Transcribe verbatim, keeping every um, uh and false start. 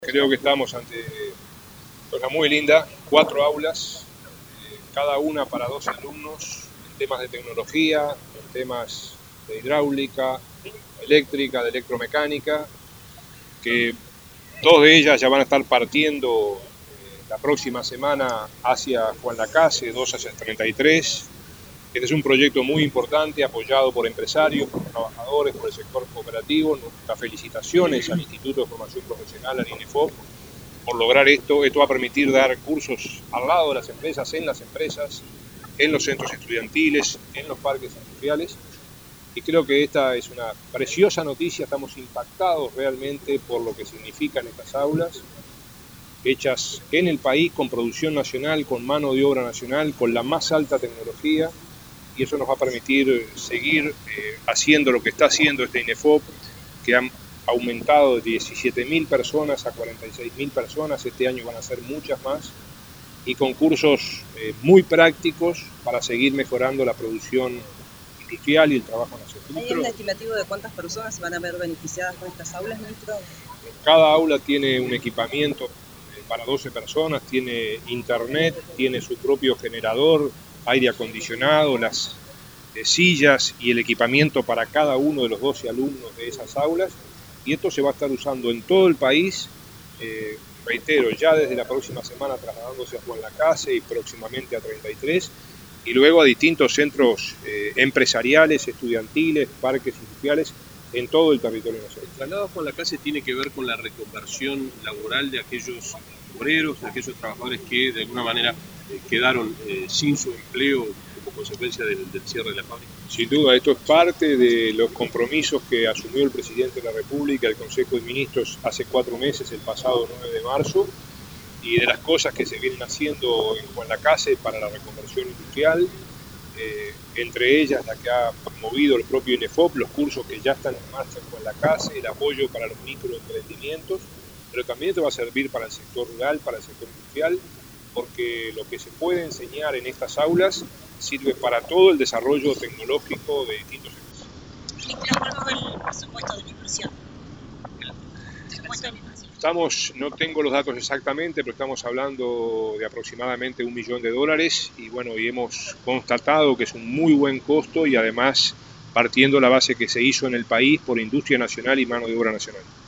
Creo que estamos ante una muy linda, cuatro aulas, eh, cada una para dos alumnos, en temas de tecnología, en temas de hidráulica, eléctrica, de electromecánica, que dos de ellas ya van a estar partiendo eh, la próxima semana hacia Juan Lacase, dos hacia treinta y tres. Este es un proyecto muy importante, apoyado por empresarios, por trabajadores, por el sector cooperativo. Nuestras felicitaciones al Instituto de Formación Profesional, al INEFOP, por lograr esto. Esto va a permitir dar cursos al lado de las empresas, en las empresas, en los centros estudiantiles, en los parques industriales. Y creo que esta es una preciosa noticia. Estamos impactados realmente por lo que significan estas aulas, hechas en el país, con producción nacional, con mano de obra nacional, con la más alta tecnología. Y eso nos va a permitir seguir eh, haciendo lo que está haciendo este INEFOP, que han aumentado de diecisiete mil personas a cuarenta y seis mil personas. Este año van a ser muchas más, y con cursos eh, muy prácticos para seguir mejorando la producción industrial y el trabajo nacional. ¿Hay un estimativo de cuántas personas se van a ver beneficiadas con estas aulas, ministro? Cada aula tiene un equipamiento eh, para doce personas, tiene internet, tiene su propio generador, aire acondicionado, las eh, sillas y el equipamiento para cada uno de los doce alumnos de esas aulas, y esto se va a estar usando en todo el país, eh, reitero, ya desde la próxima semana trasladándose a Juan Lacase y próximamente a treinta y tres, y luego a distintos centros eh, empresariales, estudiantiles, parques industriales en todo el territorio nacional. El traslado a Juan Lacase tiene que ver con la reconversión laboral de aquellos obreros, de aquellos trabajadores que de alguna manera eh, quedaron eh, sin su empleo como consecuencia del, del cierre de la fábrica. Sin duda, esto es parte de los compromisos que asumió el presidente de la República, el Consejo de Ministros, hace cuatro meses, el pasado nueve de marzo, y de las cosas que se vienen haciendo en Juan Lacase para la reconversión industrial, eh, entre ellas la que ha promovido el propio INEFOP, los cursos que ya están en marcha en Juan Lacase, el apoyo para los microemprendimientos, pero también esto va a servir para el sector rural, para el sector industrial, porque lo que se puede enseñar en estas aulas sirve para todo el desarrollo tecnológico de distintos sectores. ¿Cuál fue el presupuesto de la inversión? Estamos, no tengo los datos exactamente, pero estamos hablando de aproximadamente un millón de dólares, y bueno, y hemos constatado que es un muy buen costo, y además partiendo la base que se hizo en el país por industria nacional y mano de obra nacional.